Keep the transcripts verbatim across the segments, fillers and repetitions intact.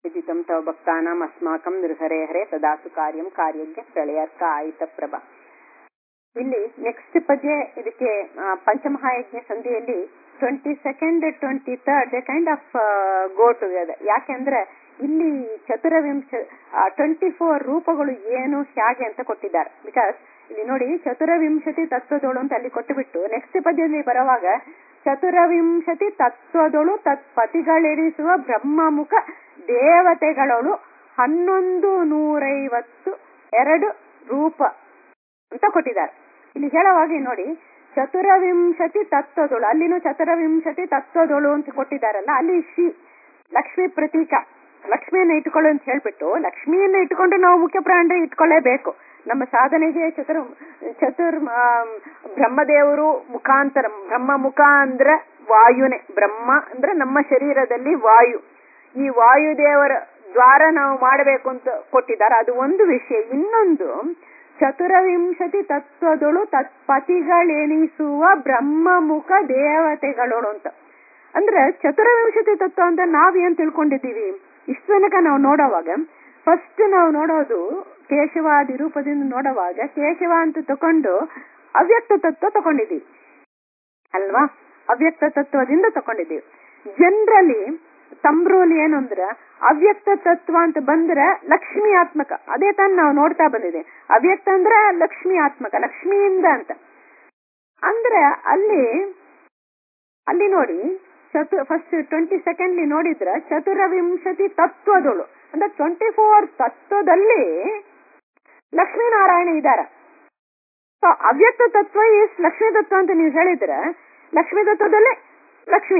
ವಿದಿತಂ ತವ ಭಕ್ತಾನಾಂ ಅಸ್ಮಾಕಂ ನಿರ್ಹರೇ ಹರೇ ತದಾಸು ಕಾರ್ಯಂ ಕಾರ್ಯಜ್ಞ ಪ್ರಳಯರ್ಕ ಆಯಿತ ಪ್ರಭಾ. ಇಲ್ಲಿ ನೆಕ್ಸ್ಟ್ ಪದ್ಯ ಇದಕ್ಕೆ ಪಂಚಮಹಾಯಜ್ಞ ಸಂಧಿಯಲ್ಲಿ twenty second twenty third kind of go together. ಯಾಕೆಂದ್ರೆ ಇಲ್ಲಿ ಚತುರವಿಂಶ ಟ್ವೆಂಟಿ ಫೋರ್ ರೂಪಗಳು ಏನು ಹೇಗೆ ಅಂತ ಕೊಟ್ಟಿದ್ದಾರೆ. ಬಿಕಾಸ್ ಇಲ್ಲಿ ನೋಡಿ ಚತುರವಿಂಶತಿ ತತ್ವದೋಳು ಅಂತ ಅಲ್ಲಿ ಕೊಟ್ಟುಬಿಟ್ಟು ನೆಕ್ಸ್ಟ್ ಪದ್ಯದಲ್ಲಿ ಬರುವಾಗ ಚತುರವಿಂಶತಿ ತತ್ವದೊಳು ತತ್ಪತಿಗಳೆನಿಸುವ ಬ್ರಹ್ಮಮುಖ ದೇವತೆಗಳೊಳು ಹನ್ನೊಂದು ನೂರೈವತ್ತು ಎರಡು ರೂಪ ಅಂತ ಕೊಟ್ಟಿದ್ದಾರೆ. ಇಲ್ಲಿ ಹೇಳುವಾಗ ನೋಡಿ ಚತುರವಿಂಶತಿ ತತ್ವದೊಳು, ಅಲ್ಲಿನೂ ಚತುರವಿಂಶತಿ ತತ್ವದೊಳು ಅಂತ ಕೊಟ್ಟಿದ್ದಾರಲ್ಲ, ಅಲ್ಲಿ ಶ್ರೀ ಲಕ್ಷ್ಮೀ ಪ್ರತೀಕ, ಲಕ್ಷ್ಮಿಯನ್ನ ಇಟ್ಕೊಳ್ಳು ಅಂತ ಹೇಳ್ಬಿಟ್ಟು ಲಕ್ಷ್ಮಿಯನ್ನ ಇಟ್ಕೊಂಡು ನಾವು ಮುಖ್ಯ ಪ್ರಾಣ ಇಟ್ಕೊಳ್ಳೇಬೇಕು. ನಮ್ಮ ಸಾಧನೆಗೆ ಚತುರ್ ಚತುರ್ ಬ್ರಹ್ಮದೇವರು ಮುಖಾಂತರ, ಬ್ರಹ್ಮ ಮುಖ ಅಂದ್ರೆ ವಾಯುನೇ, ಬ್ರಹ್ಮ ಅಂದ್ರೆ ನಮ್ಮ ಶರೀರದಲ್ಲಿ ವಾಯು, ಈ ವಾಯುದೇವರ ದ್ವಾರ ನಾವು ಮಾಡಬೇಕು ಅಂತ ಕೊಟ್ಟಿದ್ದಾರೆ. ಅದು ಒಂದು ವಿಷಯ. ಇನ್ನೊಂದು ಚತುರವಿಂಶತಿ ತತ್ವದೊಳು ತತ್ಪತಿಗಳೆನಿಸುವ ಬ್ರಹ್ಮಮುಖ ದೇವತೆಗಳೋಳು ಅಂತ. ಅಂದ್ರೆ ಚತುರವಿಂಶತಿ ತತ್ವ ಅಂತ ನಾವೇನ್ ತಿಳ್ಕೊಂಡಿದ್ದೀವಿ ಇಷ್ಟು ತನಕ ನಾವು ನೋಡುವಾಗ, ಫಸ್ಟ್ ನಾವು ನೋಡೋದು ಕೇಶವಾದಿ ರೂಪದಿಂದ ನೋಡುವಾಗ ಕೇಶವ ಅಂತ ತಕೊಂಡು ಅವ್ಯಕ್ತ ತತ್ವ ತಕೊಂಡಿದ್ದೀವಿ ಅಲ್ವಾ, ಅವ್ಯಕ್ತ ತತ್ವದಿಂದ ತಕೊಂಡಿದ್ದೀವಿ. ಜನರಲಿ ಸಂಬ್ರೋಲಿ ಏನು ಅಂದ್ರೆ ಅವ್ಯಕ್ತ ತತ್ವ ಅಂತ ಬಂದ್ರೆ ಲಕ್ಷ್ಮಿ ಆತ್ಮಕ, ಅದೇ ತಾನು ನಾವು ನೋಡ್ತಾ ಬಂದಿದೆ. ಅವ್ಯಕ್ತ ಅಂದ್ರೆ ಲಕ್ಷ್ಮಿ ಆತ್ಮಕ, ಲಕ್ಷ್ಮಿಯಿಂದ ಅಂತ ಅಂದ್ರೆ ಅಲ್ಲಿ ಅಲ್ಲಿ ನೋಡಿ ಚತು ಫಸ್ಟ್ ಟ್ವೆಂಟಿ ಸೆಕೆಂಡ್ ನೋಡಿದ್ರೆ ಚತುರವಿಂಶತಿ ತತ್ವದಳು ಅಂದ್ರೆ ಟ್ವೆಂಟಿ ಫೋರ್ ತತ್ವದಲ್ಲಿ ಲಕ್ಷ್ಮೀನಾರಾಯಣ ಇದ್ದಾರ. ಸೊ ಅವ್ಯಕ್ತ ತತ್ವ ಇಸ್ ಲಕ್ಷ್ಮೀ ತತ್ವ ಅಂತ ನೀವು ಹೇಳಿದ್ರೆ ಲಕ್ಷ್ಮೀ ತತ್ವದಲ್ಲಿ ಲಕ್ಷ್ಮಿ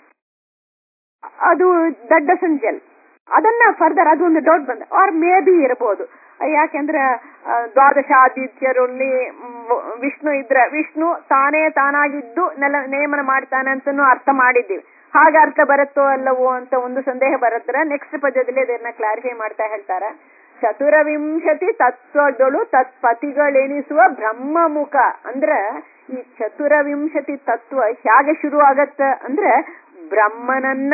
ಅದು ದೊಡ್ಡ ಸಂಜಲ್, ಅದನ್ನ ಫರ್ದರ್ ಅದು ಒಂದು ಡೌಟ್ ಬಂದ ಆರ್ ಮೇ ಬಿ ಇರಬಹುದು. ಯಾಕೆಂದ್ರೆ ದ್ವಾದಶಾದಿತ್ಯರಲ್ಲಿ ವಿಷ್ಣು ಇದ್ರೆ ವಿಷ್ಣು ತಾನೇ ತಾನಾಗಿದ್ದು ನೆಲ ನೇಮನ ಮಾಡ್ತಾನೆ ಅಂತನೂ ಅರ್ಥ ಮಾಡಿದ್ದೀವಿ. ಹಾಗೆ ಅರ್ಥ ಬರುತ್ತೋ ಅಲ್ಲವೋ ಅಂತ ಒಂದು ಸಂದೇಹ ಬರುತ್ತರ. ನೆಕ್ಸ್ಟ್ ಪದ್ಯದಲ್ಲಿ ಅದನ್ನ ಕ್ಲಾರಿಫೈ ಮಾಡ್ತಾ ಹೇಳ್ತಾರೆ. ಚತುರವಿಂಶತಿ ತತ್ವಗಳು ತತ್ಪತಿಗಳೆನಿಸುವ ಬ್ರಹ್ಮಮುಖ ಅಂದ್ರೆ ಈ ಚತುರವಿಂಶತಿ ತತ್ವ ಹೇಗೆ ಶುರು ಆಗತ್ತ ಅಂದ್ರೆ ಬ್ರಹ್ಮನನ್ನ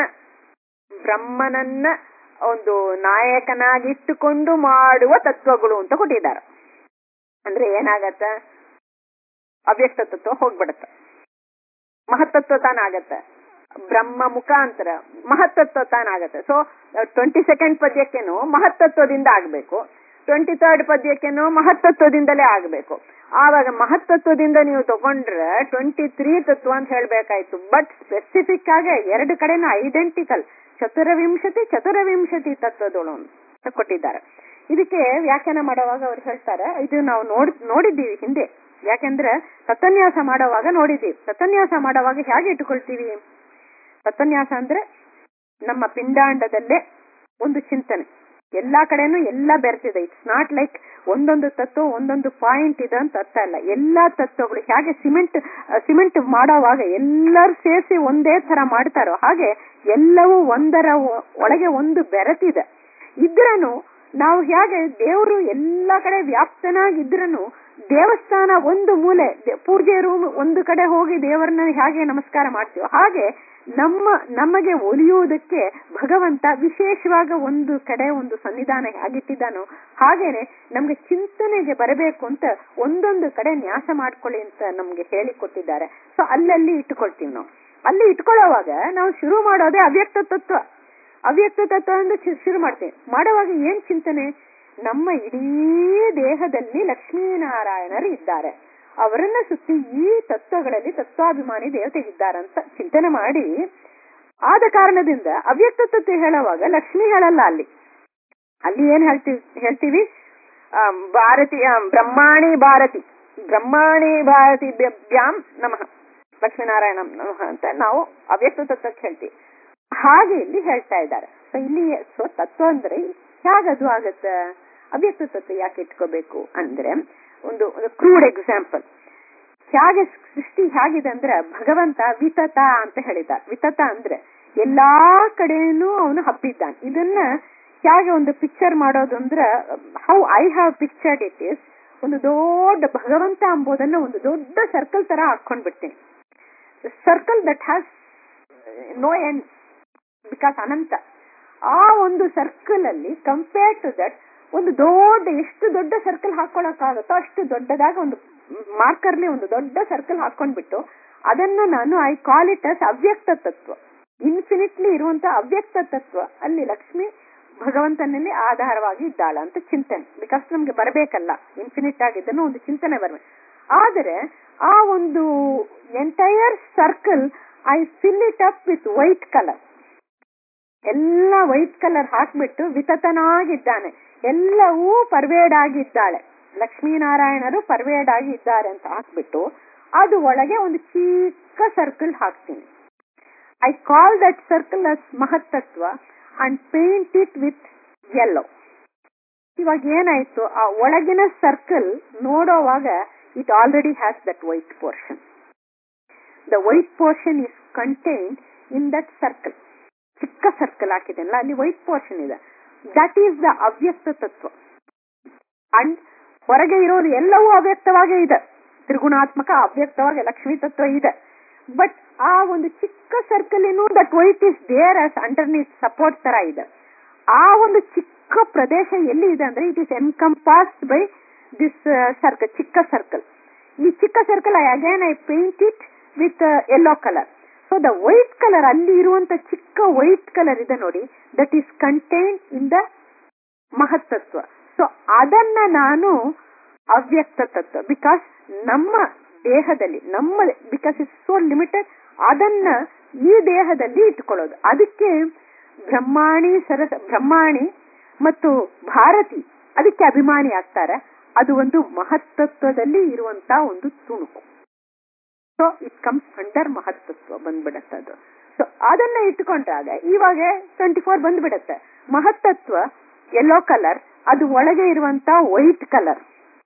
ಬ್ರಹ್ಮನನ್ನ ಒಂದು ನಾಯಕನಾಗಿಟ್ಟುಕೊಂಡು ಮಾಡುವ ತತ್ವಗಳು ಅಂತ ಕೊಟ್ಟಿದ್ದಾರೆ. ಅಂದ್ರೆ ಏನಾಗತ್ತ, ಅವ್ಯಕ್ತ ತತ್ವ ಹೋಗ್ಬಿಡತ್ತ, ಮಹತ್ತತ್ವ ತಾನಾಗತ್ತ, ಬ್ರಹ್ಮ ಮುಖಾಂತರ ಮಹತ್ತತ್ವ ತಾನಾಗತ್ತೆ. ಸೊ ಟ್ವೆಂಟಿ ಸೆಕೆಂಡ್ ಪದ್ಯಕ್ಕೇನು ಮಹತ್ತತ್ವದಿಂದ ಆಗ್ಬೇಕು, ಟ್ವೆಂಟಿ ಥರ್ಡ್ ಪದ್ಯಕ್ಕೇನು ಮಹತ್ತತ್ವದಿಂದಲೇ ಆಗ್ಬೇಕು. ಆವಾಗ ಮಹತ್ತತ್ವದಿಂದ ನೀವು ತಗೊಂಡ್ರೆ ಟ್ವೆಂಟಿ ತ್ರೀ ತತ್ವ ಅಂತ ಹೇಳ್ಬೇಕಾಯ್ತು. ಬಟ್ ಸ್ಪೆಸಿಫಿಕ್ ಆಗಿ ಎರಡು ಕಡೆನೂ ಐಡೆಂಟಿಕಲ್ ಚತುರವಿಂಶತಿ ಚತುರವಿಂಶತಿ ತತ್ವದೋಳು ಅಂತ ಕೊಟ್ಟಿದ್ದಾರೆ. ಇದಕ್ಕೆ ವ್ಯಾಖ್ಯಾನ ಮಾಡುವಾಗ ಅವ್ರು ಹೇಳ್ತಾರೆ, ಇದು ನಾವು ನೋಡ್ ನೋಡಿದ್ದೀವಿ ಹಿಂದೆ. ಯಾಕೆಂದ್ರೆ ತತ್ವನ್ಯಾಸ ಮಾಡುವಾಗ ನೋಡಿದ್ದೀವಿ. ತತ್ವನ್ಯಾಸ ಮಾಡುವಾಗ ಹೇಗೆ ಇಟ್ಕೊಳ್ತೀವಿ, ತತ್ವನ್ಯಾಸ ಅಂದ್ರೆ ನಮ್ಮ ಪಿಂಡಾಂಡದಲ್ಲೇ ಒಂದು ಚಿಂತನೆ ಎಲ್ಲಾ ಕಡೆನೂ ಎಲ್ಲ ಬೆರೆತಿದೆ. ಇಟ್ಸ್ ನಾಟ್ ಲೈಕ್ ಒಂದೊಂದು ತತ್ವ ಒಂದೊಂದು ಪಾಯಿಂಟ್ ಇದೆ ಅಂತ ಅರ್ಥ ಇಲ್ಲ. ಎಲ್ಲಾ ತತ್ವಗಳು ಹೇಗೆ ಸಿಮೆಂಟ್ ಸಿಮೆಂಟ್ ಮಾಡೋವಾಗ ಎಲ್ಲರೂ ಸೇರಿಸಿ ಒಂದೇ ತರ ಮಾಡ್ತಾರೋ ಹಾಗೆ ಎಲ್ಲವೂ ಒಂದರ ಒಳಗೆ ಒಂದು ಬೆರೆತಿದೆ. ಇದ್ರನು ನಾವು ಹೇಗೆ ದೇವರು ಎಲ್ಲಾ ಕಡೆ ವ್ಯಾಪ್ತನಾಗಿದ್ರನು ದೇವಸ್ಥಾನ ಒಂದು ಮೂಲೆ, ಪೂಜೆ ರೂಮ್ ಒಂದು ಕಡೆ ಹೋಗಿ ದೇವರನ್ನ ಹೇಗೆ ನಮಸ್ಕಾರ ಮಾಡ್ತೀವೋ ಹಾಗೆ ನಮ್ಮ ನಮಗೆ ಒಲಿಯುವುದಕ್ಕೆ ಭಗವಂತ ವಿಶೇಷವಾಗಿ ಒಂದು ಕಡೆ ಒಂದು ಸನ್ನಿಧಾನ ಹೇಗಿಟ್ಟಿದ್ದಾನೋ ಹಾಗೇನೆ ನಮ್ಗೆ ಚಿಂತನೆಗೆ ಬರಬೇಕು ಅಂತ ಒಂದೊಂದು ಕಡೆ ನ್ಯಾಸ ಮಾಡ್ಕೊಳ್ಳಿ ಅಂತ ನಮ್ಗೆ ಹೇಳಿಕೊಟ್ಟಿದ್ದಾರೆ. ಸೊ ಅಲ್ಲಲ್ಲಿ ಇಟ್ಕೊಳ್ತೀವಿ ನಾವು. ಅಲ್ಲಿ ಇಟ್ಕೊಳ್ಳೋವಾಗ ನಾವು ಶುರು ಮಾಡೋದೇ ಅವ್ಯಕ್ತ ತತ್ವ. ಅವ್ಯಕ್ತ ತತ್ವ ಅಂದ್ರೆ ಶುರು ಮಾಡ್ತೀವಿ. ಮಾಡುವಾಗ ಏನ್ ಚಿಂತನೆ, ನಮ್ಮ ಇಡೀ ದೇಹದಲ್ಲಿ ಲಕ್ಷ್ಮೀನಾರಾಯಣರು ಇದ್ದಾರೆ, ಅವರನ್ನ ಸುತ್ತಿ ಈ ತತ್ವಗಳಲ್ಲಿ ತತ್ವಾಭಿಮಾನಿ ದೇವತೆಗಿದ್ದಾರಂತ ಚಿಂತನೆ ಮಾಡಿ ಆದ ಕಾರಣದಿಂದ ಅವ್ಯಕ್ತ ತತ್ವ ಹೇಳುವಾಗ ಲಕ್ಷ್ಮಿ ಹೇಳಲ್ಲ. ಅಲ್ಲಿ ಅಲ್ಲಿ ಏನ್ ಹೇಳ್ತೀವಿ ಹೇಳ್ತೀವಿ ಭಾರತಿ ಬ್ರಹ್ಮಾಣಿ ಭಾರತಿ ಬ್ರಹ್ಮಾಣಿ ಭಾರತಿ ಭ್ಯಾಂ ನಮಃ ಲಕ್ಷ್ಮೀನಾರಾಯಣ ನಮಃ ಅಂತ ನಾವು ಅವ್ಯಕ್ತ ತತ್ವಕ್ಕೆ ಹೇಳ್ತೀವಿ. ಹಾಗೆ ಇಲ್ಲಿ ಹೇಳ್ತಾ ಇದ್ದಾರೆ. ಸೊ ಇಲ್ಲಿ ಸೊ ತತ್ವ ಅಂದ್ರೆ ಹೇಗದು ಆಗತ್ತ, ಅವ್ಯಕ್ತ ತತ್ವ ಯಾಕೆ ಇಟ್ಕೋಬೇಕು ಅಂದ್ರೆ ಒಂದು ಒಂದು ಕ್ರೂಡ್ ಎಕ್ಸಾಂಪಲ್. ಹೇಗೆ ಸೃಷ್ಟಿ ಹೇಗಿದೆ ಅಂದ್ರೆ ಭಗವಂತ ವಿತತ ಅಂತ ಹೇಳಿದ. ವಿತತ ಅಂದ್ರೆ ಎಲ್ಲಾ ಕಡೆನೂ ಅವನು ಹಬ್ಬಿದ್ದಾನೆ. ಇದನ್ನ ಹೇಗೆ ಒಂದು ಪಿಕ್ಚರ್ ಮಾಡೋದು ಅಂದ್ರೆ how I have pictured it is, ಒಂದು ದೊಡ್ಡ ಭಗವಂತ ಎಂಬುದನ್ನ ಒಂದು ದೊಡ್ಡ ಸರ್ಕಲ್ ತರ ಹಾಕೊಂಡ್ಬಿಡ್ತೀನಿ. Circle that has no end because ಅನಂತ. ಆ ಒಂದು ಸರ್ಕಲ್ ಅಲ್ಲಿ ಕಂಪೇರ್ ಟು ದಟ್ ಒಂದು ದೊಡ್ಡ ಎಷ್ಟು ದೊಡ್ಡ ಸರ್ಕಲ್ ಹಾಕೊಳಕ್ಕಾಗತ್ತೋ ಅಷ್ಟು ದೊಡ್ಡದಾದ ಒಂದು ಮಾರ್ಕರ್ಲಿ ಒಂದು ದೊಡ್ಡ ಸರ್ಕಲ್ ಹಾಕೊಂಡ್ಬಿಟ್ಟು ಅದನ್ನ ನಾನು ಐ ಕಾಲ್ ಇಟ್ ಅಸ್ ಅವ್ಯಕ್ತ ತತ್ವ, ಇನ್ಫಿನಿಟ್ಲಿ ಇರುವಂತ ಅವ್ಯಕ್ತ ತತ್ವ. ಅಲ್ಲಿ ಲಕ್ಷ್ಮಿ ಭಗವಂತನಲ್ಲಿ ಆಧಾರವಾಗಿ ಇದ್ದಾಳ ಅಂತ ಚಿಂತನೆ, ಬಿಕಾಸ್ ನಮ್ಗೆ ಬರಬೇಕಲ್ಲ, ಇನ್ಫಿನಿಟ್ ಆಗಿದ್ದನ್ನು ಒಂದು ಚಿಂತನೆ ಬರ್ಬೇಕು. ಆದರೆ ಆ ಒಂದು entire circle I fill it up with white colour, ಎಲ್ಲ ವೈಟ್ ಕಲರ್ ಹಾಕ್ಬಿಟ್ಟು ವಿತತನಾಗಿದ್ದಾನೆ, ಎಲ್ಲವೂ ಪರ್ವೇಡ್ ಆಗಿದ್ದಾಳೆ, ಲಕ್ಷ್ಮೀನಾರಾಯಣರು ಪರ್ವೇಡ್ ಆಗಿ ಇದ್ದಾರೆ ಅಂತ ಹಾಕ್ಬಿಟ್ಟು ಅದು ಒಳಗೆ ಒಂದು ಚಿಕ್ಕ ಸರ್ಕಲ್ ಹಾಕ್ತೀನಿ. I call that circle as ಮಹತ್ತತ್ವ and paint it with yellow. ಇವಾಗ ಏನಾಯ್ತು, ಆ ಒಳಗಿನ ಸರ್ಕಲ್ ನೋಡೋವಾಗ it already has that white portion. The white portion is contained in that circle. ಚಿಕ್ಕ ಸರ್ಕಲ್ ಹಾಕಿದೆಲ್ಲ ಅಲ್ಲಿ ವೈಟ್ ಪೋರ್ಷನ್ ಇದೆ. ದಟ್ ಈಸ್ ದ ಅವ್ಯಕ್ತ ತತ್ವ. ಅಂಡ್ ಹೊರಗೆ ಇರೋದು ಎಲ್ಲವೂ ಅವ್ಯಕ್ತವಾಗೇ ಇದೆ, ತ್ರಿಗುಣಾತ್ಮಕ ಅವ್ಯಕ್ತವಾಗಿ ಲಕ್ಷ್ಮೀ ತತ್ವ ಇದೆ. ಬಟ್ ಆ ಒಂದು ಚಿಕ್ಕ ಸರ್ಕಲ್ ಇನ್ನು that white is there as underneath support ತರ ಇದೆ. ಆ ಒಂದು ಚಿಕ್ಕ ಪ್ರದೇಶ ಎಲ್ಲಿ ಇದೆ ಅಂದ್ರೆ it is encompassed by this circle, ಚಿಕ್ಕ ಸರ್ಕಲ್. ಈ ಚಿಕ್ಕ circle I again I paint it with yellow colour. So the white colour, ಅಲ್ಲಿ ಇರುವಂತ ಚಿಕ್ಕ ವೈಟ್ ಕಲರ್ ಇದೆ ನೋಡಿ, that is contained in the ಮಹತ್ತತ್ವ. ಸೊ ಅದನ್ನ ನಾನು ಅವ್ಯಕ್ತ ತತ್ವ, ಬಿಕಾಸ್ ನಮ್ಮ ದೇಹದಲ್ಲಿ ನಮ್ಮ ಬಿಕಾಸ್ ಇಟ್ಸ್ ಸೋ ಲಿಮಿಟೆಡ್, ಅದನ್ನ ಈ ದೇಹದಲ್ಲಿ ಇಟ್ಕೊಳ್ಳೋದು. ಅದಕ್ಕೆ ಬ್ರಹ್ಮಾಣಿ ಸರಸ ಬ್ರಹ್ಮಾಣಿ ಮತ್ತು ಭಾರತಿ ಅದಕ್ಕೆ ಅಭಿಮಾನಿ ಆಗ್ತಾರೆ. ಅದು ಒಂದು ಮಹತ್ತತ್ವದಲ್ಲಿ ಇರುವಂತ ಒಂದು ತುಣುಕು. ಸೊ ಇಟ್ ಕಮ್ಸ್ ಅಂಡರ್ ಮಹತ್ತತ್ವ ಬಂದ್ಬಿಡತ್ತೆ ಅದು. ಸೊ ಅದನ್ನ ಇಟ್ಕೊಂಡ್ರಾಗ ಇವಾಗ ಟ್ವೆಂಟಿ ಫೋರ್ ಬಂದ್ಬಿಡತ್ತೆ. ಮಹತ್ತತ್ವ ಯೆಲ್ಲೋ ಕಲರ್, ಅದು ಒಳಗೆ ಇರುವಂತ ವೈಟ್ ಕಲರ್.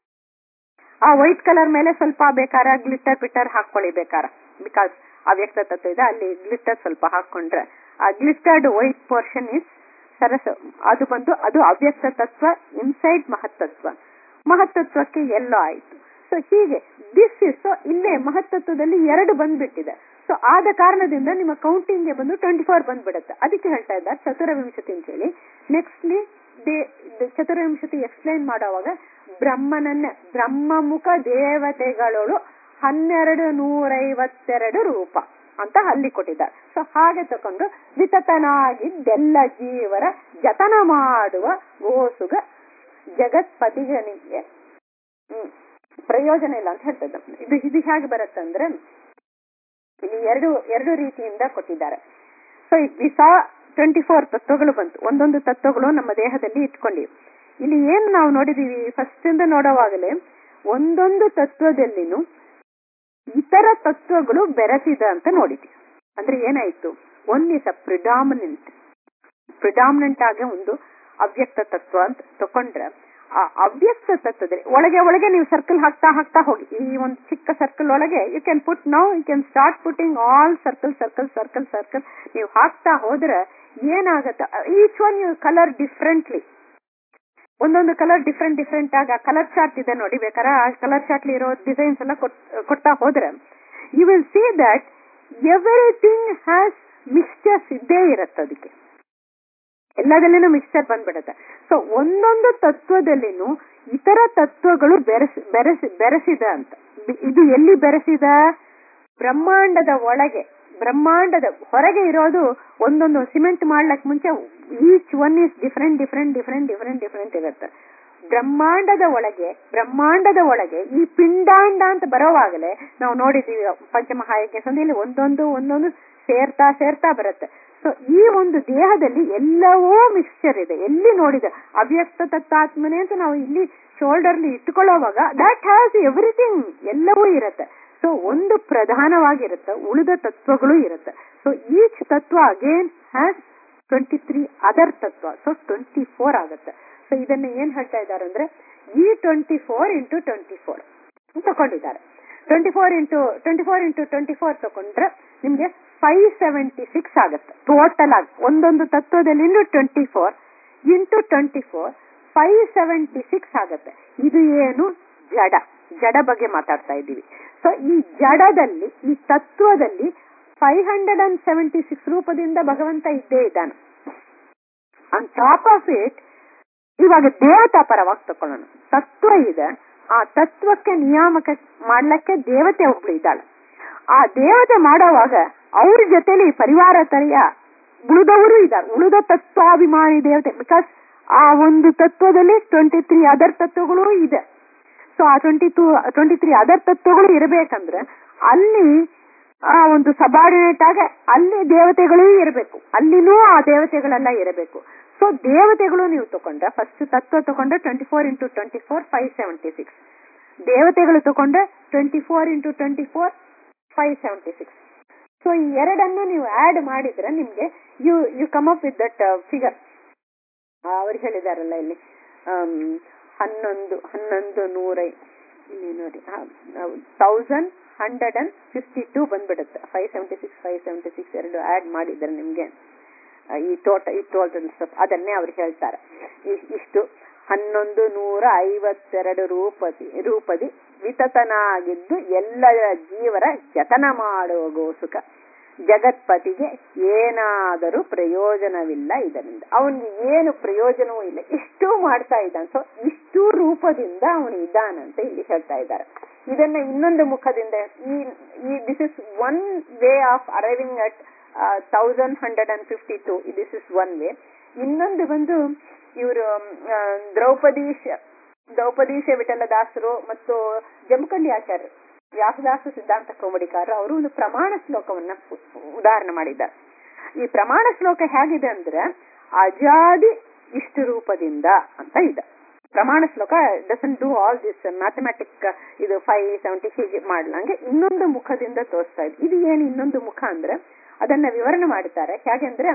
ಆ ವೈಟ್ ಕಲರ್ ಮೇಲೆ ಸ್ವಲ್ಪ ಬೇಕಾರ ಗ್ಲಿಟರ್ ಪಿಟರ್ ಹಾಕೊಳ್ಳಿ ಬೇಕಾರ, ಬಿಕಾಸ್ ಅವ್ಯಕ್ತ ತತ್ವ ಇದೆ, ಅಲ್ಲಿ ಗ್ಲಿಟರ್ ಸ್ವಲ್ಪ ಹಾಕೊಂಡ್ರೆ ಆ ಗ್ಲಿಟರ್ಡ್ ವೈಟ್ ಪೋರ್ಷನ್ ಇಸ್ ಸರಸ, ಅದು ಬಂದು ಅದು ಅವ್ಯಕ್ತ ತತ್ವ ಇನ್ಸೈಡ್ ಮಹತ್ತತ್ವ. ಮಹತ್ತತ್ವಕ್ಕೆ ಎಲ್ಲೋ ಆಯ್ತು. ಸೊ ಹೀಗೆ ದಿಸ್ ಇಸ್, ಸೊ ಇಲ್ಲೇ ಮಹತ್ತತ್ವದಲ್ಲಿ ಎರಡು ಬಂದ್ಬಿಟ್ಟಿದೆ. ಸೊ ಆದ ಕಾರಣದಿಂದ ನಿಮ್ಮ ಕೌಂಟಿಂಗ್ಗೆ ಬಂದು ಟ್ವೆಂಟಿ ಫೋರ್ ಬಂದ್ಬಿಡುತ್ತೆ. ಅದಕ್ಕೆ ಹೇಳ್ತಾ ಇದ್ದಾರೆ ಚತುರವಿಂಶತಿ ಅಂತ ಹೇಳಿ. ನೆಕ್ಸ್ಟ್ಲಿ ಚತುರ್ವಿಂಶತಿ ಎಕ್ಸ್ಪ್ಲೈನ್ ಮಾಡುವಾಗ ಬ್ರಹ್ಮನನ್ನ ಬ್ರಹ್ಮಮುಖ ದೇವತೆಗಳಳು ಹನ್ನೆರಡು ನೂರೈವತ್ತೆರಡು ರೂಪ ಅಂತ ಅಲ್ಲಿ ಕೊಟ್ಟಿದ್ದಾರೆ. ಸೊ ಹಾಗೆ ತಕೊಂಡು ವಿತತನಾಗಿದ್ದೆಲ್ಲ ಜೀವರ ಜತನ ಮಾಡುವ ಗೋಸುಗ ಜಗತ್ಪತಿಗನಿಗೆ ಹ್ಮ್ ಪ್ರಯೋಜನ ಇಲ್ಲ ಅಂತ ಹೇಳ್ತದ. ಇದು ಇದು ಹೇಗೆ ಬರುತ್ತಂದ್ರೆ ಇಲ್ಲಿ ಎರಡು ಎರಡು ರೀತಿಯಿಂದ ಕೊಟ್ಟಿದ್ದಾರೆ. ಸೊ ಈ ಸಾ ಟ್ವೆಂಟಿ ಫೋರ್ ತತ್ವಗಳು ಬಂತು, ಒಂದೊಂದು ತತ್ವಗಳು ನಮ್ಮ ದೇಹದಲ್ಲಿ ಇಟ್ಕೊಂಡಿವಿ. ಇಲ್ಲಿ ಏನ್ ನಾವು ನೋಡಿದೀವಿ, ಫಸ್ಟ್ ಇಂದ ನೋಡುವಾಗಲೇ ಒಂದೊಂದು ತತ್ವದಲ್ಲಿನೂ ಇತರ ತತ್ವಗಳು ಬೆರೆಸಿದ ಅಂತ ನೋಡಿದ್ವಿ. ಅಂದ್ರೆ ಏನಾಯ್ತು, one is a predominant predominant ಆಗಿ ಒಂದು ಅವ್ಯಕ್ತ ತತ್ವ ಅಂತ ತಕೊಂಡ್ರೆ, ಆ ಅವ್ಯಕ್ತ ತತ್ವದಲ್ಲಿ ಒಳಗೆ ಒಳಗೆ ನೀವು ಸರ್ಕಲ್ ಹಾಕ್ತಾ ಹಾಕ್ತಾ ಹೋಗಿ. ಈ ಒಂದು ಚಿಕ್ಕ ಸರ್ಕಲ್ ಒಳಗೆ you can put now you can start putting all circle circle circle circle ನೀವು ಹಾಕ್ತಾ ಹೋದ್ರೆ ಏನಾಗತ್ತ, each one you colour differently, ಒಂದೊಂದು ಕಲರ್ ಡಿಫ್ರೆಂಟ್ ಡಿಫ್ರೆಂಟ್ ಆಗ ಕಲರ್ ಚಾರ್ಟ್ ಇದೆ ನೋಡಿ, ಬೇಕಾರ ಆ ಕಲರ್ ಚಾರ್ಟ್ ಇರೋ ಡಿಸೈನ್ಸ್ ಎಲ್ಲ ಕೊಡ್ತಾ ಹೋದ್ರೆ you will see that everything has mixtures ಇದ್ದೇ ಇರುತ್ತೆ. ಅದಕ್ಕೆ ಎಲ್ಲದಲ್ಲಿನೂ ಮಿಕ್ಸ್ಚರ್ ಬಂದ್ಬಿಡುತ್ತೆ. ಸೊ ಒಂದೊಂದು ತತ್ವದಲ್ಲಿನೂ ಇತರ ತತ್ವಗಳು ಬೆರೆಸಿ ಬೆರೆಸಿ ಬೆರೆಸಿದ ಅಂತ. ಇದು ಎಲ್ಲಿ ಬೆರೆಸಿದ, ಬ್ರಹ್ಮಾಂಡದ ಒಳಗೆ. ಬ್ರಹ್ಮಾಂಡದ ಹೊರಗೆ ಇರೋದು ಒಂದೊಂದು ಸಿಮೆಂಟ್ ಮಾಡ್ಲಕ್ ಮುಂಚೆ each one is different different different different different ಇರುತ್ತೆ. ಬ್ರಹ್ಮಾಂಡದ ಒಳಗೆ ಬ್ರಹ್ಮಾಂಡದ ಒಳಗೆ ಈ ಪಿಂಡಾಂಡ ಅಂತ ಬರೋವಾಗಲೇ ನಾವು ನೋಡಿದೀವಿ ಪಂಚಮಹಾಯಜ್ಞ ಸಂಧಿಯಲ್ಲಿ ಒಂದೊಂದು ಒಂದೊಂದು ಸೇರ್ತಾ ಸೇರ್ತಾ ಬರುತ್ತೆ. ಸೊ ಈ ಒಂದು ದೇಹದಲ್ಲಿ ಎಲ್ಲವೂ ಮಿಕ್ಸ್ಚರ್ ಇದೆ. ಎಲ್ಲಿ ನೋಡಿದ ಅವ್ಯಕ್ತ ತತ್ವಾತ್ಮನೆ ಅಂತ ನಾವು ಇಲ್ಲಿ ಶೋಲ್ಡರ್ಲಿ ಇಟ್ಕೊಳ್ಳೋವಾಗ ದಟ್ ಹ್ಯಾಸ್ ಎವ್ರಿಥಿಂಗ್, ಎಲ್ಲವೂ ಇರುತ್ತೆ. ಸೊ ಒಂದು ಪ್ರಧಾನವಾಗಿರುತ್ತೆ, ಉಳಿದ ತತ್ವಗಳು ಇರುತ್ತೆ. ಸೊ ಈಚ್ ತತ್ವ again has twenty three other ತತ್ವ, ಸೊ ಟ್ವೆಂಟಿ ಫೋರ್ ಆಗುತ್ತೆ. ಸೊ ಇದನ್ನ ಏನ್ ಹೇಳ್ತಾ ಇದ್ದಾರೆ ಅಂದ್ರೆ ಈ twenty four into twenty four ತಕೊಂಡಿದ್ದಾರೆ. Twenty four into twenty four into twenty four ತಕೊಂಡ್ರೆ ನಿಮ್ಗೆ ಫೈವ್ ಸೆವೆಂಟಿ ಸಿಕ್ಸ್ ಆಗುತ್ತೆ ಟೋಟಲ್ ಆಗಿ. ಒಂದೊಂದು ತತ್ವದಲ್ಲಿ twenty four into twenty four five seventy six ಆಗುತ್ತೆ. ಇದು ಏನು, ಜಡ ಜಡ ಬಗ್ಗೆ ಮಾತಾಡ್ತಾ ಇದ್ದೀವಿ. ಸೊ ಈ ಜಡದಲ್ಲಿ ಈ ತತ್ವದಲ್ಲಿ five hundred and seventy six ರೂಪದಿಂದ ಭಗವಂತ ಇದ್ದೇ ಇದ್ದಾನೆ. ಆನ್ ಟಾಪ್ ಆಫ್ ಇಟ್ ಇವಾಗ ದೇವತಾ ಪರವಾಗಿ ತಕೊಳ್ಳೋಣ. ತತ್ವ ಇದೆ, ಆ ತತ್ವಕ್ಕೆ ನಿಯಾಮಕ ಮಾಡ್ಲಿಕ್ಕೆ ದೇವತೆ ಒಬ್ಳು ಇದ್ದಾಳೆ. ಆ ದೇವತೆ ಮಾಡೋವಾಗ ಅವ್ರ ಜೊತೆಲಿ ಪರಿವಾರ ತಲೆಯ ಉಳಿದವರು ಇದ್ದಾರೆ, ಉಳಿದ ತತ್ವಾಭಿಮಾನಿ ದೇವತೆ. ಬಿಕಾಸ್ ಆ ಒಂದು ತತ್ವದಲ್ಲಿ ಟ್ವೆಂಟಿ ತ್ರೀ ಅದರ್ ತತ್ವಗಳು ಇದೆ. ಸೊ ಆ twenty two twenty three other ತತ್ವಗಳು ಇರಬೇಕಂದ್ರೆ ಅಲ್ಲಿ ಆ ಒಂದು ಸಬಾರ್ಡಿನೇಟ್ ಆಗಿ ಅಲ್ಲಿ ದೇವತೆಗಳೂ ಇರಬೇಕು, ಅಲ್ಲಿನೂ ಆ ದೇವತೆಗಳೆಲ್ಲ ಇರಬೇಕು. ಸೊ ದೇವತೆಗಳು ನೀವು ತಗೊಂಡ್ರೆ ಫಸ್ಟ್ ತತ್ವ ತಗೊಂಡ್ರೆ twenty four into twenty four five seventy six ದೇವತೆಗಳು ತಗೊಂಡ್ರೆ twenty four into twenty four five seventy six so ಈ ಎರಡನ್ನು ನೀವು ಆಡ್ ಮಾಡಿದ್ರೆ ನಿಮ್ಗೆ you you come up with that figure. ಅವ್ರು ಹೇಳಿದಾರಲ್ಲ ಇಲ್ಲಿ ಹನ್ನೊಂದು ಹನ್ನೊಂದು ನೂರೈ ಇಲ್ಲಿ ನೋಡಿ thousand hundred and fifty two ಬಂದ್ಬಿಡುತ್ತೆ. Five seventy six five seventy six ಎರಡು ಆಡ್ ಮಾಡಿದ್ರೆ ನಿಮ್ಗೆ ಈ ಟೋಟಲ್ ಈ ಟೋಟಲ್ ಸ್ಟಫ್ ಅದನ್ನೇ ಅವ್ರು ಹೇಳ್ತಾರೆ. ಇಷ್ಟು ಹನ್ನೊಂದು ನೂರ ಐವತ್ತೆರಡು ರೂಪದಿ ರೂಪದಿ ವಿತತನಾಗಿದ್ದು ಎಲ್ಲ ಜೀವರ ಜತನ ಮಾಡುವ ಗೋಸುಕ ಜಗತ್ಪತಿಗೆ ಏನಾದರೂ ಪ್ರಯೋಜನವಿಲ್ಲ ಇದರಿಂದ. ಅವನಿಗೆ ಏನು ಪ್ರಯೋಜನವೂ ಇಲ್ಲ, ಇಷ್ಟು ಮಾಡ್ತಾ ಇದ್ದಾನೆ. ಸೊ ಇಷ್ಟು ರೂಪದಿಂದ ಅವನು ಇದ್ದಾನಂತ ಇಲ್ಲಿ ಹೇಳ್ತಾ ಇದ್ದಾರೆ. ಇದನ್ನ ಇನ್ನೊಂದು ಮುಖದಿಂದ ಈ ಈ this is one way of arriving at thousand hundred and fifty two this is one way. ಇನ್ನೊಂದು ಬಂದು ಇವರು ದ್ರೌಪದೀಶ ದ್ರೌಪದೀಶ ವಿಠಲದಾಸರು ಮತ್ತು ಜಮಖಂಡಿ ಆಚಾರ್ಯರು ವ್ಯಾಸದಾಸ ಸಿದ್ಧಾಂತ ಕೌಮಡಿಕಾರರು ಅವರು ಒಂದು ಪ್ರಮಾಣ ಶ್ಲೋಕವನ್ನ ಉದಾಹರಣೆ ಮಾಡಿದ್ದಾರೆ. ಈ ಪ್ರಮಾಣ ಶ್ಲೋಕ ಹೇಗಿದೆ ಅಂದ್ರೆ ಅಜಾದಿ ಇಷ್ಟು ರೂಪದಿಂದ ಅಂತ ಇದೆ ಪ್ರಮಾಣ ಶ್ಲೋಕ. Does one do all this mathematic ಇದು ಫೈವ್ ಸೆವೆಂಟಿ ಹೀಗೆ ಮಾಡ್ಲಂಗೆ ಇನ್ನೊಂದು ಮುಖದಿಂದ ತೋರಿಸ್ತಾ ಇದೆ. ಇದು ಏನು ಇನ್ನೊಂದು ಮುಖ ಅಂದ್ರೆ ಅದನ್ನ ವಿವರಣೆ ಮಾಡುತ್ತಾರೆ. ಹೇಗೆಂದ್ರೆ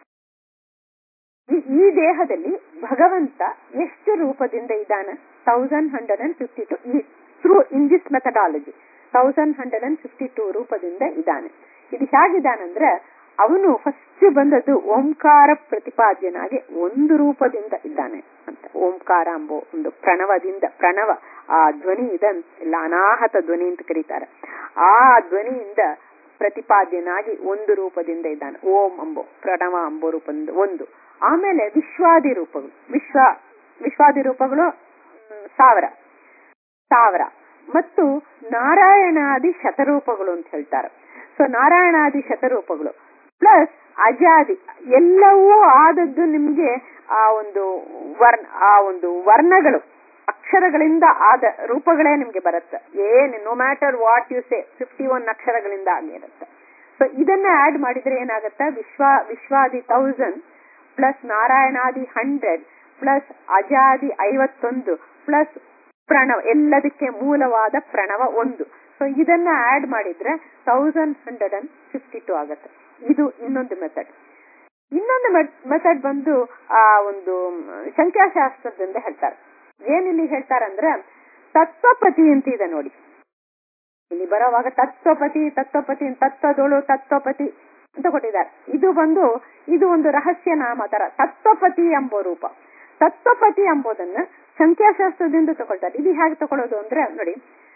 ಈ ದೇಹದಲ್ಲಿ ಭಗವಂತ ಎಷ್ಟು ರೂಪದಿಂದ ಇದ್ದಾನೆ thousand hundred and fifty two ಈ through in this methodology thousand hundred and fifty two ರೂಪದಿಂದ ಇದ್ದಾನೆ. ಇದು ಹೇಗಿದ್ದಾನಂದ್ರೆ ಅವನು ಫಸ್ಟ್ ಬಂದದ್ದು ಓಂಕಾರ ಪ್ರತಿಪಾದ್ಯನಾಗಿ ಒಂದು ರೂಪದಿಂದ ಇದ್ದಾನೆ ಅಂತ. ಓಂಕಾರ ಎಂಬೋ ಒಂದು ಪ್ರಣವದಿಂದ ಪ್ರಣವ ಆ ಧ್ವನಿ ಇದೆಲ್ಲ ಅನಾಹತ ಧ್ವನಿ ಅಂತ ಕರೀತಾರೆ. ಆ ಧ್ವನಿಯಿಂದ ಪ್ರತಿಪಾದ್ಯನಾಗಿ ಒಂದು ರೂಪದಿಂದ ಇದ್ದಾನೆ. ಓಂ ಅಂಬೋ ಪ್ರಣವ ಅಂಬೋ ರೂಪದಿಂದ ಒಂದು. ಆಮೇಲೆ ವಿಶ್ವಾದಿ ರೂಪಗಳು ವಿಶ್ವ ವಿಶ್ವಾದಿ ರೂಪಗಳು ಸಾವಿರ ಸಾವಿರ ಮತ್ತು ನಾರಾಯಣಾದಿ ಶತರೂಪಗಳು ಅಂತ ಹೇಳ್ತಾರೆ. ಸೊ ನಾರಾಯಣಾದಿ ಶತರೂಪಗಳು ಪ್ಲಸ್ ಅಜಾದಿ ಎಲ್ಲವೂ ಆದದ್ದು ನಿಮ್ಗೆ ಆ ಒಂದು ವರ್ಣ ಆ ಒಂದು ವರ್ಣಗಳು ಅಕ್ಷರಗಳಿಂದ ಆದ ರೂಪಗಳೇ ನಿಮ್ಗೆ ಬರುತ್ತೆ. ಏನ್ no matter what you say fifty one ಅಕ್ಷರಗಳಿಂದ ಆಗಿರುತ್ತೆ. ಸೊ ಇದನ್ನ ಆಡ್ ಮಾಡಿದ್ರೆ ಏನಾಗುತ್ತೆ ವಿಶ್ವ ವಿಶ್ವಾದಿ ತೌಸಂಡ್ ಪ್ಲಸ್ ನಾರಾಯಣಾದಿ ಹಂಡ್ರೆಡ್ ಪ್ಲಸ್ ಅಜಾದಿ ಐವತ್ತೊಂದು ಪ್ಲಸ್ ಪ್ರಣವ ಎಲ್ಲದಕ್ಕೆ ಮೂಲವಾದ ಪ್ರಣವ ಒಂದು. ಸೊ ಇದನ್ನ ಆಡ್ ಮಾಡಿದ್ರೆ thousand hundred and fifty two ಆಗುತ್ತೆ. ಇದು ಇನ್ನೊಂದು ಮೆಥಡ್. ಇನ್ನೊಂದು ಮೆಥಡ್ ಬಂದು ಆ ಒಂದು ಸಂಖ್ಯಾಶಾಸ್ತ್ರದಿಂದ ಹೇಳ್ತಾರೆ. ಏನಿಲ್ಲಿ ಹೇಳ್ತಾರಂದ್ರೆ ತತ್ವಪತಿ ಅಂತ ಇದೆ ನೋಡಿ. ಇಲ್ಲಿ ಬರೋವಾಗ ತತ್ವಪತಿ ತತ್ವಪತಿ ತತ್ವದೋಳು ತತ್ವಪತಿ ಅಂತ ಕೊಟ್ಟಿದ್ದಾರೆ. ಇದು ಬಂದು ಇದು ಒಂದು ರಹಸ್ಯ ನಾಮ ತರ ತತ್ವಪತಿ ಎಂಬೋ ರೂಪ. ತತ್ವಪತಿ ಎಂಬುದನ್ನ ಸಂಖ್ಯಾಶಾಸ್ತ್ರದಿಂದ ತಗೊಳ್ತಾರೆ. ಇದು ಹೇಗೆ ತಗೊಳ್ಳೋದು ಅಂದ್ರೆ ನೋಡಿ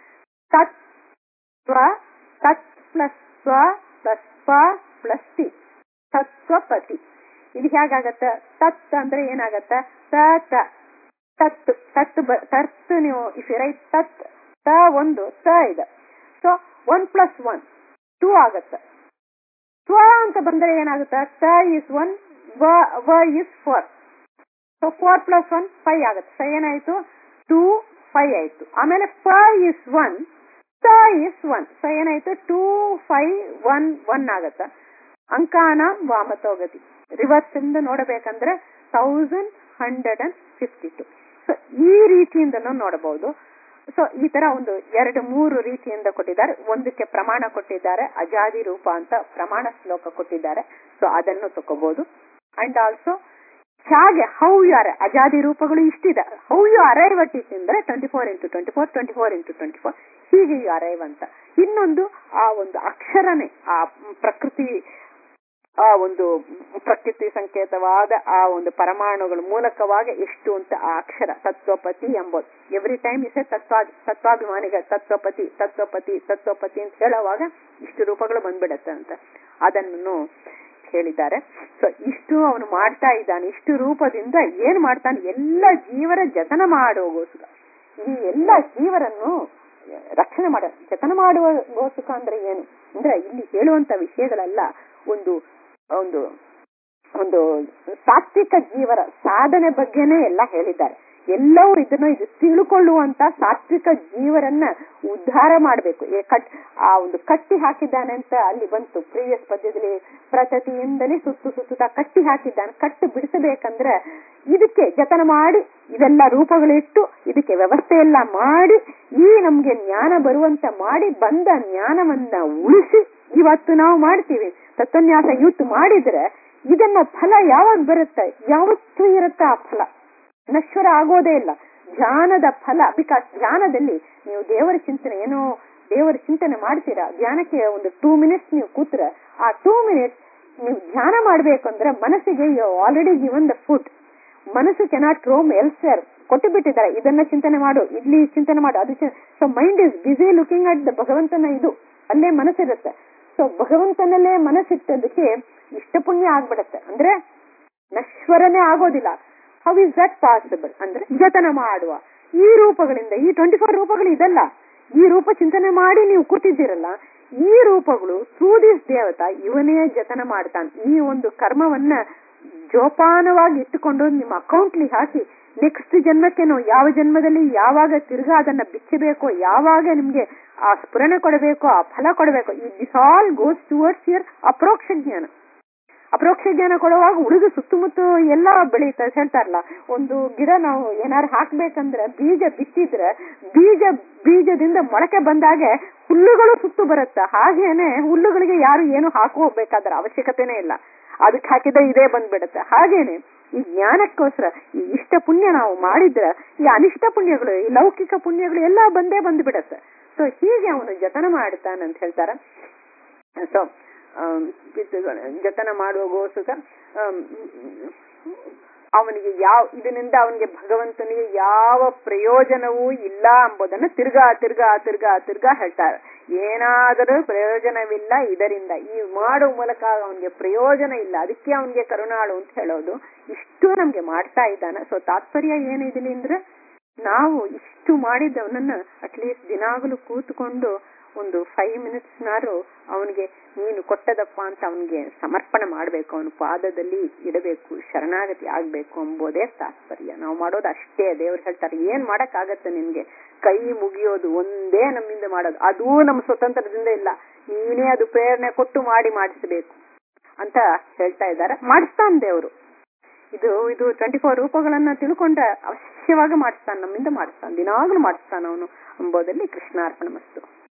ತತ್ವ ತತ್ ಪ್ಲಸ್ ಸ್ವ ಪ್ಲಸ್ ಸ್ವ ಪ್ಲಸ್ ತಿ ತತ್ವಪತಿ. ಇದು ಹೇಗಾಗತ್ತ ತತ್ ಅಂದ್ರೆ ಏನಾಗತ್ತ ತ ತತ್ ತತ್ ತತ್ ನೀವು ಇಫ್ ರೈಟ್ ತತ್ ತ ಒಂದು ತ ಇದೆ. So one plus one two ಆಗತ್ತ. ಸ್ವ ಅಂತ ಬಂದ್ರೆ ಏನಾಗುತ್ತೆ ತ ಇಸ್ ಒನ್ ವ is four. So four plus one five ಆಗುತ್ತೆ. ಸೊ ಏನಾಯ್ತು ಟೂ ಫೈವ್ ಆಯ್ತು. ಆಮೇಲೆ ಫ ಇಸ್ ಒನ್ ತ ಇಸ್ ಒನ್. ಸೊ ಏನಾಯ್ತು ಟೂ ಫೈವ್ ಒನ್ ಒನ್ ಆಗತ್ತ. ಅಂಕಾನ ವಾಮತೋಗತಿ ರಿವರ್ಸ್ ಇಂದ ನೋಡಬೇಕಂದ್ರೆ thousand hundred and fifty two. So ಈ ರೀತಿಯಿಂದನೂ ನೋಡಬಹುದು. ಸೊ ಈ ತರ ಒಂದು ಎರಡು ಮೂರು ರೀತಿಯಿಂದ ಕೊಟ್ಟಿದ್ದಾರೆ. ಒಂದಕ್ಕೆ ಪ್ರಮಾಣ ಕೊಟ್ಟಿದ್ದಾರೆ, ಅಜಾದಿ ರೂಪ ಅಂತ ಪ್ರಮಾಣ ಶ್ಲೋಕ ಕೊಟ್ಟಿದ್ದಾರೆ. ಸೊ ಅದನ್ನು ತಗೋಬಹುದು. ಅಂಡ್ ಆಲ್ಸೋ ಹಾಗೆ ಹೌ ಯು ಅರೈ ಅಜಾದಿ ರೂಪಗಳು ಇಷ್ಟಿದೆ. How you arrive at it ಅಂದ್ರೆ twenty four into twenty four twenty four into twenty four ಹೀಗೆ ಯು ಅರೈವ್ ಅಂತ. ಇನ್ನೊಂದು ಆ ಒಂದು ಅಕ್ಷರನೇ ಆ ಪ್ರಕೃತಿ ಆ ಒಂದು ಪ್ರಕೃತಿ ಸಂಕೇತವಾದ ಆ ಒಂದು ಪರಮಾಣುಗಳ ಮೂಲಕವಾಗಿ ಎಷ್ಟು ಅಂತ ಆ ಅಕ್ಷರ ತತ್ವಪತಿ ಎಂಬುದು. ಎವ್ರಿ ಟೈಮ್ ಇಸೆ ತತ್ವ ತತ್ವಾಭಿಮಾನಿಗೆ ತತ್ವಪತಿ ತತ್ವಪತಿ ತತ್ವಪತಿ ಅಂತ ಹೇಳುವಾಗ ಇಷ್ಟು ರೂಪಗಳು ಬಂದ್ಬಿಡತ್ತೆ ಅಂತ. ಅದನ್ನು ಹೇಳಿದ್ದಾರೆ. ಸೊ ಇಷ್ಟು ಅವನು ಮಾಡ್ತಾ ಇದ್ದಾನೆ, ಇಷ್ಟು ರೂಪದಿಂದ ಏನ್ ಮಾಡ್ತಾನೆ, ಎಲ್ಲ ಜೀವರ ಜತನ ಮಾಡುವಗೋಸ್ಕರ, ಈ ಎಲ್ಲ ಜೀವರನ್ನು ರಕ್ಷಣೆ ಮಾಡ ಜತನ ಮಾಡುವಗೋಸ್ಕರ ಅಂದ್ರೆ ಏನು ಅಂದ್ರೆ ಇಲ್ಲಿ ಹೇಳುವಂತ ವಿಷಯಗಳೆಲ್ಲ ಒಂದು ಒಂದು ಒಂದು ಸಾತ್ವಿಕ ಜೀವರ ಸಾಧನೆ ಬಗ್ಗೆನೇ ಎಲ್ಲ ಹೇಳಿದ್ದಾರೆ. ಎಲ್ಲವೂ ಇದನ್ನ ಇದು ತಿಳ್ಕೊಳ್ಳುವಂತ ಸಾತ್ವಿಕ ಜೀವರನ್ನ ಉದ್ಧಾರ ಮಾಡ್ಬೇಕು. ಕಟ್ ಆ ಒಂದು ಕಟ್ಟಿ ಹಾಕಿದ್ದಾನೆ ಅಂತ ಅಲ್ಲಿ ಬಂತು ಪ್ರೀವಿಯಸ್ ಪದ್ಯದಲ್ಲಿ, ಪ್ರತತಿಯಿಂದಲೇ ಸುತ್ತು ಸುತ್ತುತ್ತಾ ಕಟ್ಟಿ ಹಾಕಿದ್ದಾನೆ. ಕಟ್ಟು ಬಿಡಿಸಬೇಕಂದ್ರೆ ಇದಕ್ಕೆ ಜತನ ಮಾಡಿ ಇದೆಲ್ಲ ರೂಪಗಳಿಟ್ಟು ಇದಕ್ಕೆ ವ್ಯವಸ್ಥೆ ಎಲ್ಲ ಮಾಡಿ ಈ ನಮ್ಗೆ ಜ್ಞಾನ ಬರುವಂತ ಮಾಡಿ ಬಂದ ಜ್ಞಾನವನ್ನ ಉಳಿಸಿ ಇವತ್ತು ನಾವು ಮಾಡ್ತೀವಿ. ತತ್ವನ್ಯಾಸ ಇವತ್ತು ಮಾಡಿದ್ರೆ ಇದನ್ನ ಫಲ ಯಾವಾಗ ಬರುತ್ತೆ, ಯಾವತ್ತೂ ಇರುತ್ತೆ ಆ ಫಲ, ನಶ್ವರ ಆಗೋದೇ ಇಲ್ಲ. ಧ್ಯಾನದ ಫಲ, ಬಿಕಾಸ್ ಧ್ಯಾನದಲ್ಲಿ ನೀವು ದೇವರ ಚಿಂತನೆ ಏನೋ ದೇವರ ಚಿಂತನೆ ಮಾಡ್ತೀರಾ, ಧ್ಯಾನಕ್ಕೆ ಒಂದು ಟೂ ಮಿನಿಟ್ಸ್ ನೀವು ಕೂತ್ರ ಆ ಟೂ ಮಿನಿಟ್ಸ್ ನೀವು ಧ್ಯಾನ ಮಾಡ್ಬೇಕಂದ್ರೆ ಮನಸ್ಸಿಗೆ you already given the food. ಮನಸ್ಸು ಕೆನಾಟ್ ರೋಮ್ ಎಲ್ಸೇರ್, ಕೊಟ್ಟು ಬಿಟ್ಟಿದ್ದಾರೆ ಇದನ್ನ ಚಿಂತನೆ ಮಾಡು, ಇಲ್ಲಿ ಚಿಂತನೆ ಮಾಡು, ಅದು. So mind is busy looking at the ಭಗವಂತನ, ಇದು ಅಲ್ಲೇ ಮನಸ್ಸಿರುತ್ತೆ. ಸೊ ಭಗವಂತನಲ್ಲೇ ಮನಸ್ಸಿಟ್ಟದಕ್ಕೆ ಇಷ್ಟ ಪುಣ್ಯ ಆಗ್ಬಿಡತ್ತೆ, ಅಂದ್ರೆ ನಶ್ವರನೇ ಆಗೋದಿಲ್ಲ. ಹೌ ಇಸ್ ದಟ್ ಪಾಸಿಬಲ್ ಅಂದ್ರೆ ಜತನ ಮಾಡುವ ಈ ರೂಪಗಳಿಂದ, ಈ ಟ್ವೆಂಟಿ ಫೋರ್ ರೂಪಗಳು ಇದಲ್ಲ, ಈ ರೂಪ ಚಿಂತನೆ ಮಾಡಿ ನೀವು ಕೂತಿದ್ದೀರಲ್ಲ, ಈ ರೂಪಗಳು ಥ್ರೂ ದಿಸ್ ದೇವತಾ ಇವನೇ ಜತನ ಮಾಡ್ತಾನೆ. ಈ ಒಂದು ಕರ್ಮವನ್ನ ಜೋಪಾನವಾಗಿ ಇಟ್ಟುಕೊಂಡು ನಿಮ್ಮ ಅಕೌಂಟ್ಲಿ ಹಾಕಿ ನೆಕ್ಸ್ಟ್ ಜನ್ಮಕ್ಕೆ ನಾವು ಯಾವ ಜನ್ಮದಲ್ಲಿ ಯಾವಾಗ ತಿರ್ಗಾ ಅದನ್ನ ಬಿಚ್ಚಬೇಕೋ, ಯಾವಾಗ ನಿಮ್ಗೆ ಆ ಸ್ಫುರಣ ಕೊಡಬೇಕೋ, ಆ ಫಲ ಕೊಡಬೇಕು, ಈ this all goes towards your ಅಪ್ರೋಕ್ಷ ಜ್ಞಾನ. ಅಪ್ರೋಕ್ಷ ಜ್ಞಾನ ಕೊಡುವಾಗ ಉಳಿದು ಸುತ್ತಮುತ್ತ ಎಲ್ಲ ಬೆಳೀತಾರೆ. ಹೇಳ್ತಾರಲ್ಲ, ಒಂದು ಗಿಡ ನಾವು ಏನಾರು ಹಾಕ್ಬೇಕಂದ್ರೆ ಬೀಜ ಬಿತ್ತಿದ್ರೆ ಬೀಜ ಬೀಜದಿಂದ ಮೊಳಕೆ ಬಂದಾಗೆ ಹುಲ್ಲುಗಳು ಸುತ್ತು ಬರುತ್ತೆ. ಹಾಗೇನೆ ಹುಲ್ಲುಗಳಿಗೆ ಯಾರು ಏನು ಹಾಕೋಬೇಕಾದ್ರ ಅವಶ್ಯಕತೆನೇ ಇಲ್ಲ, ಅದಕ್ಕೆ ಹಾಕಿದ್ರೆ ಇದೇ ಬಂದ್ಬಿಡುತ್ತೆ. ಹಾಗೇನೆ ಈ ಜ್ಞಾನಕ್ಕೋಸ್ಕರ ಈ ಇಷ್ಟ ಪುಣ್ಯ ನಾವು ಮಾಡಿದ್ರೆ ಈ ಅನಿಷ್ಟ ಪುಣ್ಯಗಳು, ಈ ಲೌಕಿಕ ಪುಣ್ಯಗಳು ಎಲ್ಲ ಬಂದೇ ಬಂದು ಬಿಡತ್ತೆ. ಸೊ ಹೀಗೆ ಅವನು ಜತನ ಮಾಡ್ತಾನೆ ಅಂತ ಹೇಳ್ತಾರ. ಸೊ ಜತನ ಮಾಡುವಗೋಸ್ಕರ ಅವನಿಗೆ ಯಾವ ಇದರಿಂದ ಅವನಿಗೆ ಭಗವಂತನಿಗೆ ಯಾವ ಪ್ರಯೋಜನವೂ ಇಲ್ಲ ಎಂಬುದನ್ನು ತಿರ್ಗಾ ತಿರ್ಗಾ ತಿರ್ಗಾ ತಿರ್ಗಾ ಹೇಳ್ತಾರೆ. ಏನಾದರೂ ಪ್ರಯೋಜನವಿಲ್ಲ ಇದರಿಂದ, ಈ ಮಾಡುವ ಮೂಲಕ ಅವನಿಗೆ ಪ್ರಯೋಜನ ಇಲ್ಲ, ಅದಕ್ಕೆ ಅವನಿಗೆ ಕರುಣಾಳು ಅಂತ ಹೇಳೋದು. ಇಷ್ಟು ನಮ್ಗೆ ಮಾಡ್ತಾ ಇದ್ದಾನೆ. ಸೊ ತಾತ್ಪರ್ಯ ಏನಿದಿಲ್ಲ ಅಂದ್ರೆ ನಾವು ಇಷ್ಟು ಮಾಡಿದ್ದವನನ್ನ ಅಟ್ಲೀಸ್ಟ್ ದಿನಾಗಲೂ ಕೂತ್ಕೊಂಡು ಒಂದು ಫೈವ್ ಮಿನಿಟ್ಸ್ ನಾರು ಅವನಿಗೆ ನೀನು ಕೊಟ್ಟದಪ್ಪ ಅಂತ ಅವನಿಗೆ ಸಮರ್ಪಣೆ ಮಾಡ್ಬೇಕು, ಅವನ ಪಾದದಲ್ಲಿ ಇಡಬೇಕು, ಶರಣಾಗತಿ ಆಗ್ಬೇಕು ಎಂಬುದೇ ತಾತ್ಪರ್ಯ. ನಾವು ಮಾಡೋದು ಅಷ್ಟೇ. ದೇವ್ರು ಹೇಳ್ತಾರೆ, ಏನ್ ಮಾಡಕ್ ಆಗತ್ತೆ ನಿನ್ಗೆ, ಕೈ ಮುಗಿಯೋದು ಒಂದೇ ನಮ್ಮಿಂದ ಮಾಡೋದು, ಅದೂ ನಮ್ಮ ಸ್ವತಂತ್ರದಿಂದ ಇಲ್ಲ, ನೀನೇ ಅದು ಪ್ರೇರಣೆ ಕೊಟ್ಟು ಮಾಡಿ ಮಾಡಿಸಬೇಕು ಅಂತ ಹೇಳ್ತಾ ಇದ್ದಾರೆ. ಮಾಡಿಸ್ತಾನೆ ದೇವ್ರು. ಇದು ಇದು ಟ್ವೆಂಟಿ ಫೋರ್ ರೂಪಗಳನ್ನ ತಿಳ್ಕೊಂಡ್ರೆ ಅವಶ್ಯವಾಗಿ ಮಾಡಿಸ್ತಾನೆ, ನಮ್ಮಿಂದ ಮಾಡಿಸ್ತಾನೆ, ದಿನಾಗ್ಲೂ ಮಾಡಿಸ್ತಾನ ಅವನು ಎಂಬುದಲ್ಲಿ ಕೃಷ್ಣಾರ್ಪಣ ಮಸ್ತು.